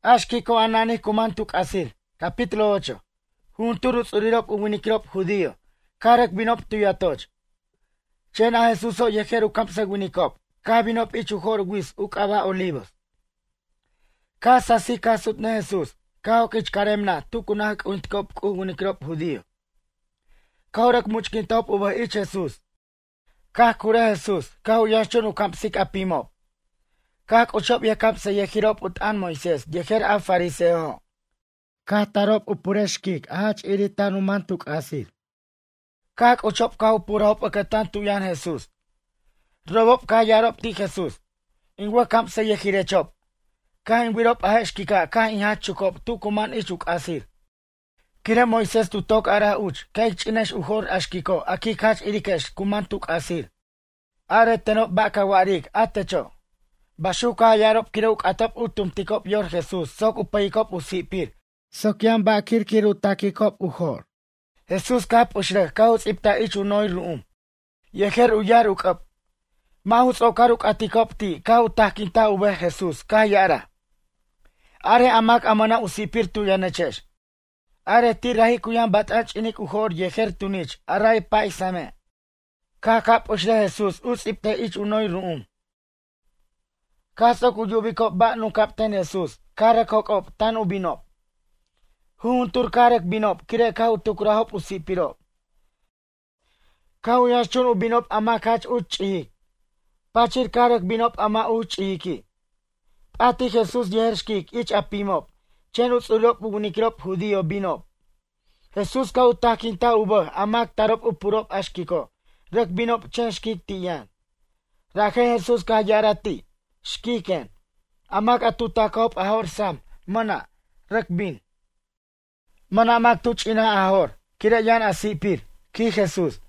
Ashkiko anani kumantuk asil. Capítulo 8. Junturus urirop uwinikrop judío. Karek binop tuyatoch. Chena Jesuso yejeru kampse winikop. Ka binop ichujor wis ukaba olivos. Ka sasi kasut ne Jesus. Ka okich karemna tukunak untkop uwinikrop judío. Ka orek muchkintop uba ich Jesus. Ka kure Jesus. Ka uyashchon ukampsik apimop. Kak uchop yakapse yehirop utan Moisés, yeher a fariseo. Kak tarop upureshkik, ahach iritan umantuk asir. Kak uchop ka upurahop aketan tuyan Jesus. Robop ka yarop ti Jesus. Ingwa kampse yehirechop. Ka ingwirop aheshkika, ka inhachukop tukuman ichuk asir. Kire Moisés tutok ara uch, ka ichinesh uhor ashkiko, aki kach irikesh kumantuk asir. Are tenop baka warik, atecho. Bashuka yarop kiruk atop utum tikop yor Jesus, sok upayikop usipir. Sok yan bakir kiru takikop uhor. Jesus kap ushrek, kaus ipta ichu noy ruum. Yeher uyar ukap. Mahus okaruk atikop ti, kau takinta ube Jesus, ka yara. Are amak amana usipir tu yanechesh. Are ti rahi kuyan batach inik uhor yeher tunich, aray pa isame. Ka kap ushrek Jesus, us ipta ichu noy ruum. Kasok ujubikop ba nu kapten Jesus, karekokop tan ubinop. Huntur karek binop, kire kau tukrahop usipirop. Kau yashchun ubinop ama kach uchihik. Pachir karek binop ama uchihiki. Pati Jesus yehershkik ich apimop. Chen utsulop unikrop judío binop. Jesus kau takinta ubah amak tarop upurop ashkiko. Rek binop chen shkik tiyan. Rahe Jesus kayarati. Shkiken. Amak atutakop ahor sam. Mana. Rekbin. Mana amak tuchina ahor. Kira yan asipir. Ki Jesus.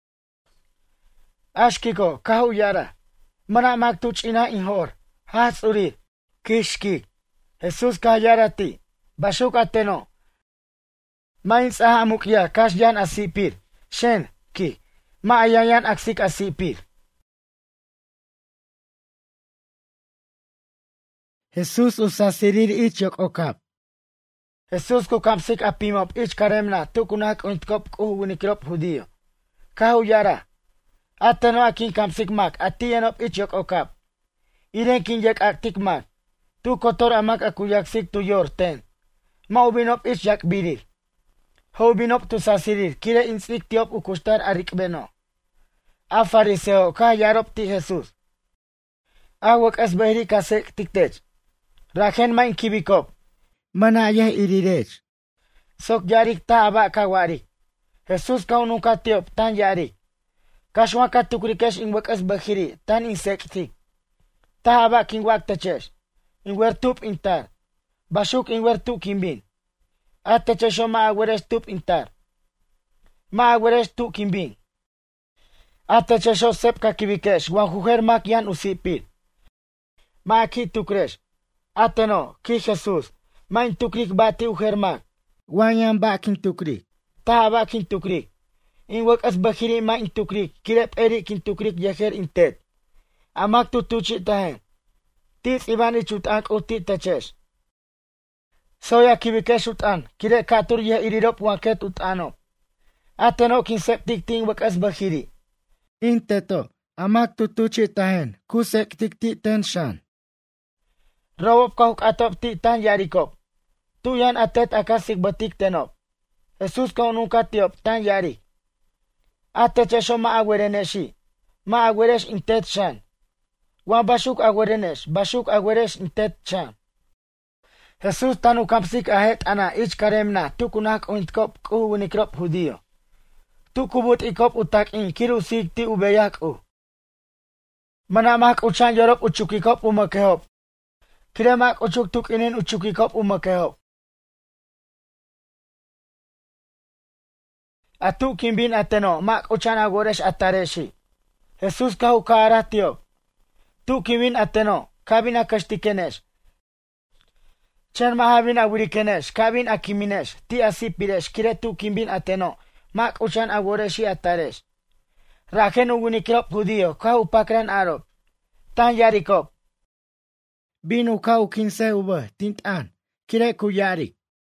Ashkiko. Kahu yara. Mana amak tuchina inhor. Has urir. Ki shkik. Jesus kayarati. Bashuk ateno. Mains aha amukya. Kash yan asipir. Shen. Ki. Maayayan aksik asipir. Jesus usasirir ich yok okap. Jesus kukamsik apimop ich karemna tukunak untkop kuhunikrop judío. Kahu yara. Ateno akin kamsik mak atienop ich yok okap. Iren kin yek aktik mak. Tu kotor amak akuyaksik tu yor ten. Ma ubinop ich yak birir. Ho ubinop tu sasirir kire insik tiop ukushtar arikbeno. A fariseo ka yarop ti Jesus. Awak asbahiri kasek tiktech. Raken main kibikop. Mana yeh irirech. Sok yarik ta aba kawarik. Jesus kau nunca tiop tan yarik. Kashwa katukrikesh ingwak asbahiri tan insektik. Ta aba kingwak techesh. Ingwer tup intar. Bashuk ingwer tu kimbin. At techesho ma agweresh tup intar. Ma agweresh tu kimbin. At techesho sep kakibikesh. Wan huher mak yan usipir. Ma aki tukresh. Ateno, ki Jesus, main tukrik bati uhermak. Wanyan bakin tukrik. Ta bakin tukrik. In wak as bakiri main tukrik, kirep eri kin tukrik yeher intet. Amak tutuchi tahen. Tis ibani chutank uti tachesh. Soya kibikesh utan, kire katur ye irirop wanket utano. Ateno kin septik ting wak as bakiri. Inteto, amak tutuchi tahen, kusek tikti tenshan. Rawop kahuk atop ti tan yarikop. Tuyan atet akasik batik tenop. Jesus kau nunca tiop tan yarik. Atechesho ma agwereneshi. Ma agweresh intet shan. Wan bashuk agweresh intet shan. Jesus tanu kapsik ahet ana ich karemna tukunak uintkop kuhunikrop judío. Tukubut ikop utak in kirusik ti ubeyak u. Manamak uchan yorop uchukikop umakehop. Kiremak uchuk tuk inin uchukikop umakehop. Atu kimbin ateno mak uchan agoresh atareshi. Jesus kahu kaaratiop. Tu kimbin ateno kabin akashtikenesh. Chen mahabin awirikenesh kabin akiminesh. Ti asipiresh kire tu kimbin ateno mak uchan agoreshi ataresh. Raken ugunikrop judío kahu pakran arop. Tan yarikop. Binu kau kinse ubah tintan. kire kuyari.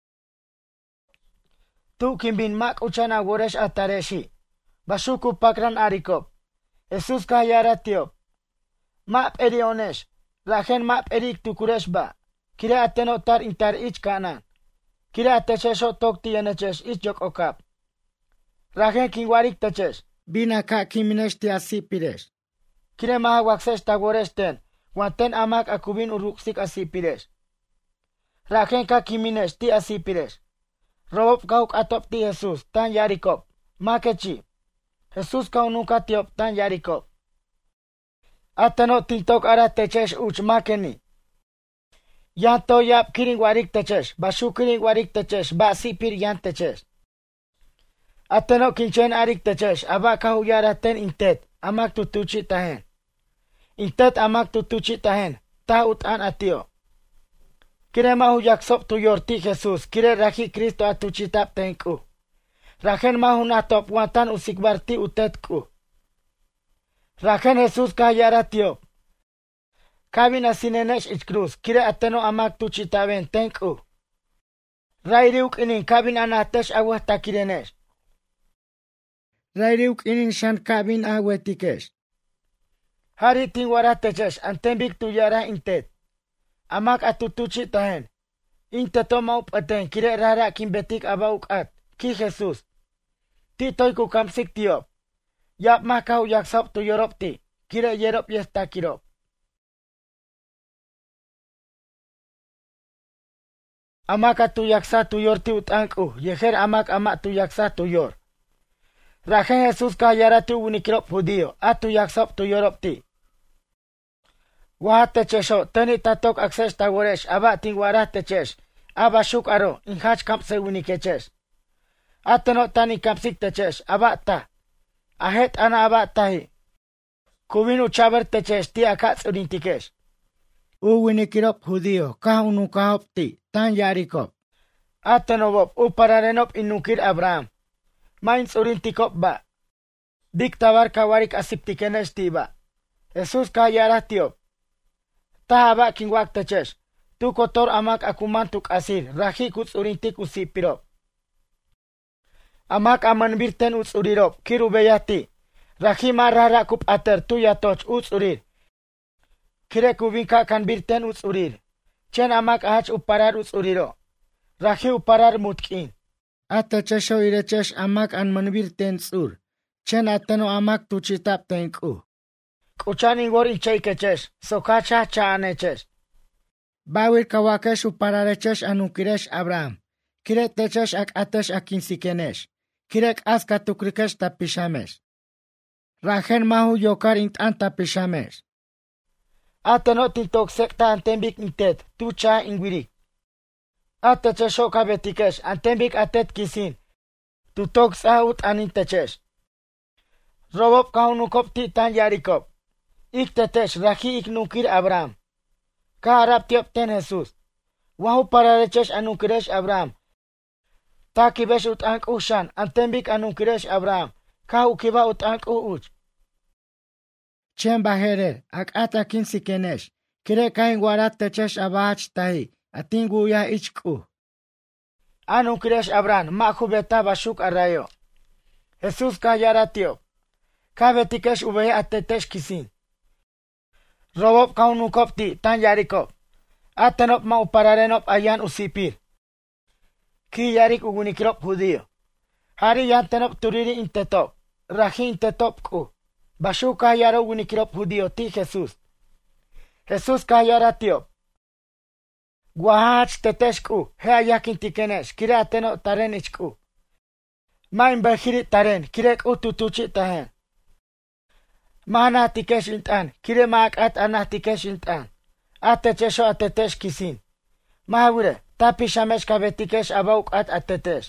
Tu kimbin mak uchana woresh atareshi. Bashuku pakran arikop. Jesus kayara tiop. Map erionesh. Rajen map erik tukuresh ba. Kire atenotar intar ich kanan. Kire atechesho tokti yeneches ich yok okap. Rajen kingwarik teches. Binaka kiminesh ti asipiresh. Kire maha waksesh tagoresh ten. Wanten amak akubin uruksik asipiresh. Rajen ka kiminesh ti asipiresh. Robop kauk atop ti Jesus tan yarikop. Makechi. Jesus kau nuka tiop tan yarikop. Atano tintok ara techesh uch makeni. Yanto yap kiring warik techesh. Bashu kiring warik techesh. Ba sipir yan techesh. Atano kinchen arik techesh. Aba kahu yara ten intet. Amak tutuchi tahen. Intet amak tutuchi tahen. Ta utan atio. Kire mahu yaksop tu yorti Jesus. Kire rahi Kristo atuchitap tenku. Rajen mahu natop wantan usikbarti utetku. Rajen Jesus kayara tiop. Kabin asinenesh ich cruz. Kire ateno amak tuchitaben tenku. Rairiuk inin kabin anatesh awah takirenesh. Rairiuk inin shan kabin awetikesh. Hari tingwara techesh antembik tuyara intet. Amak atutuchi tahen. Inteto maup aten kire rara kimbetik abauk at. Ki Jesus. Ti toy ku kamsik tiop. Yap makau yaksop tu yorop ti. Kire yerop yesta kirop. Amak atu yaksa tu yor ti utangku. Yeher amak tu yaksa tu yor. Rajen Jesus kayara tu unikirop judío. Atu yaksop tu yorop ti. Wahat techesho, teni tatok akses tagoresh, aba tingwarah techesh, aba shuk aro, inhach kampse winikechesh. Ateno tani kampsik techesh, aba ta. Ahet ana aba tahi. Kubinu chaber techesh, ti akats urintikesh. Winikirop judío, kahunu kahop ti, tan yarikop. Ateno bob, pararenop inukir Abraham. Mains urintikop ba. Diktabar kawarik asiptikenesh ti ba. Jesus kayara tiop. Tahaba kingwak techesh. Tu kotor amak akumantuk asir. Rahi kuts urintik usipirop. Amak amanbirten uts urirop. Kiru beyati. Rahi marara kup ater tu yatoch uts urir. Kire kubinka kan birten uts urir. Chen amak ahach uparar uts uriro. Rahi uparar mutkin. Atechesho irechesh amak anmanbirten ur. Chen ateno amak tuchitap tenku. Kuchani ngor incheikechesh, sokacha chaanechesh. Bawir kawakesh upararechesh anukiresh Abraham. Kirek techesh ak atesh akinsikenesh. Kirek aska tukrikesh tapishamesh. Rajen mahu yokar intan tapishamesh. Ateno tintok sekta antembik intet, tucha ingwirik. Atechesho kabetikesh, antembik atet kisin. Tutok saut anintechesh. Robop kaunukop titan yarikop. Ik tetesh rahi ik nukir Abraham. Ka harap tiop ten Jesus. Wahu pararechesh anukiresh Abraham. Ta kibesh utank ushan antembik anukiresh Abraham. Ka ukiba utank uch. Chen baherer ak atakin sikenesh. Kire kain warat techesh abach tahi. Atingu ya ichku. Anukiresh Abraham makubeta bashuk arayo. Jesus ka yara tiop. Ka betikesh ubeye atetesh kisin. Robop kaunukop ti tan yarikop. Atenop ma upararenop ayan usipir. Ki yarik ugunikirop judío. Hari yan tenop turiri intetop. Rahi intetop ku. Bashu kayara ugunikirop judío ti Jesus. Jesus kayara tiop. Guahach teteshku. Hea yakin tikenesh. Kire ateno taren ichku. Main bahiri taren. Kirek ututuchi tahen. Mana tikesh intan, kire maak at anah tikesh intan. Atechesho atetesh kisin. Mahawire, tapi shamesh kabetikesh abauk at atetesh.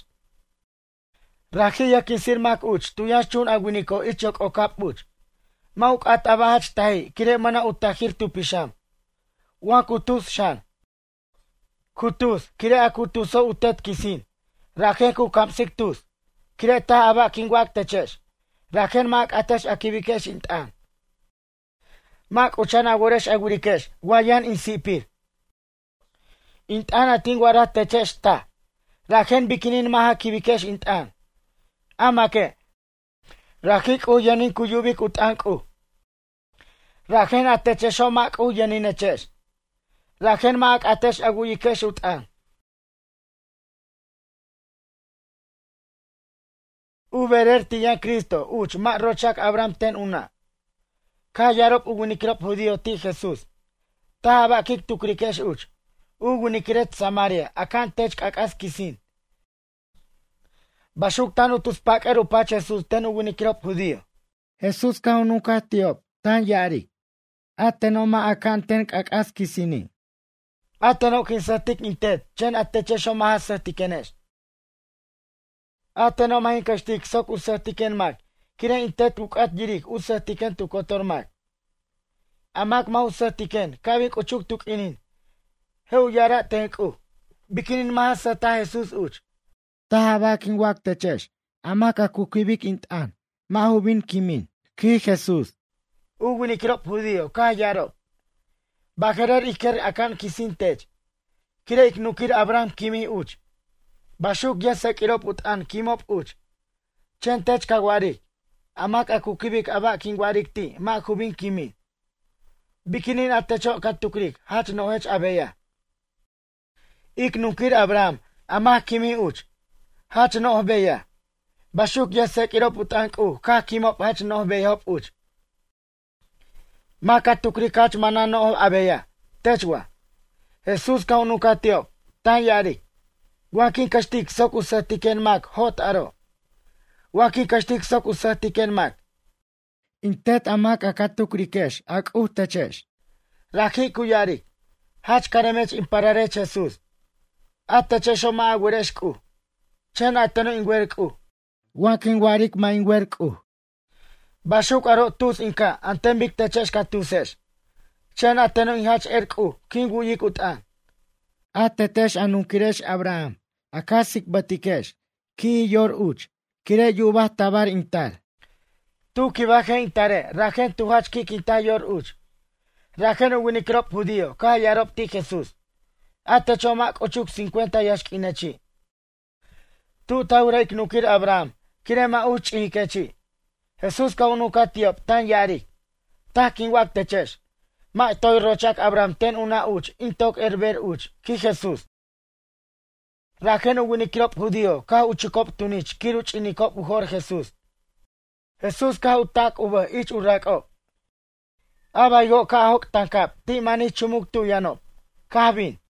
Rahi yakinsir mak uch, tuyash chun agwiniko ichok okap uch. Mauk at abahach tahi, kire mana utahir tu pisham. Wan kutus shan. Kutus, kire akutuso utet kisin. Rahi ku kamsik tus. Kire ta aba kingwak techesh. Rajen mak atesh akibikesh intan. Mak uchana goresh agurikesh, wayan insipir. Int'an atin guarat techesh ta. Rajen bikinin maha kibikesh int'an. Amake. Rajik u yanin kuyubik ut'anku. Rajen atechesho mak u yanin echesh. Rajen mak atesh aguyikesh ut'an. Uberer tiyan Cristo, uch mak rochak Abraham ten una. Ka yarop uwinikrop judío ti Jesús. Ta abakik tukrikesh uch. Uwinikiret Samaria, akan tech kakas kisin. Bashuk tanu tuspak erupach Jesús ten uwinikrop judío. Jesús ka unuka tiop, tan yari. Atenoma akan ten kakas kisini. Ateno kinsatik intet, chen atechesho maha satikenesh. Atenoma hinkashtik sok usatiken mak. Kire intet ukat yirik usatiken tu kotormak. Amak ma usatiken, kawik uchuk tuk inin. Heu yara tenku. Bikinin maha sata Jesus uch. Tahabakin wak techesh. Amak akukibik intan. Mahubin kimin. Ki Jesus. Uwinikrop judío, ka yarop. Bakerer iker akan kisin tech. Kire iknukir Abraham kimi uch. Bashuk yasek irop utan kimop uch. Chen tech kagwarik. Amak akukibik aba kingwarik ti, ma kubin kimi. Bikinin atecho katukrik, hach nohech abeya. Ik nukir Abraham, amak kimi uch. Hach noh beya. Bashuk yasek irop utank ka kimop hach noh beyop uch. Ma katukrik hach mana noh abeya. Techwa. Jesus ka unukatiop, tan yarik. Wakin kashtik sok usatiken mak hot aro. Waki kashtik sok usatiken mak. Intet amak akatukrikesh ak techesh. Rakhi kuyarik. Hach karemech impararech Jesus. Atechesho ma agwereshku. Chen ateno ingwerku. Wakin warik ma ingwerku. Bashuk aro tus inka antembik techesh katusesh. Chen ateno inhach erku. Kingu yikutan. Atetesh anunkiresh Abraham. Akasik batikesh. Ki yor uch. Kire yubah tabar intar. Tu kibaje intare, rajen tu hach ki kinta yor uch. Rajen uwinikrop judío, ka yarop ti Jesús. Ate chomak ochuk 50 yashk inechi. Tu taurek nukir Abraham, kire ma uch ihikechi. Jesús ka unuka tiop, tan yarik. Ta kinwak techesh. Ma toy rochak Abraham ten una uch, intok erber uch, ki Jesús. Rajen uwinikrop judío, ka uchikop tunich, kiruch inikop ujor Jesús. Jesús ka utak uba ich urako. Abayo ka hok tangkap, ti mani chumuk tu yanop. Kabin.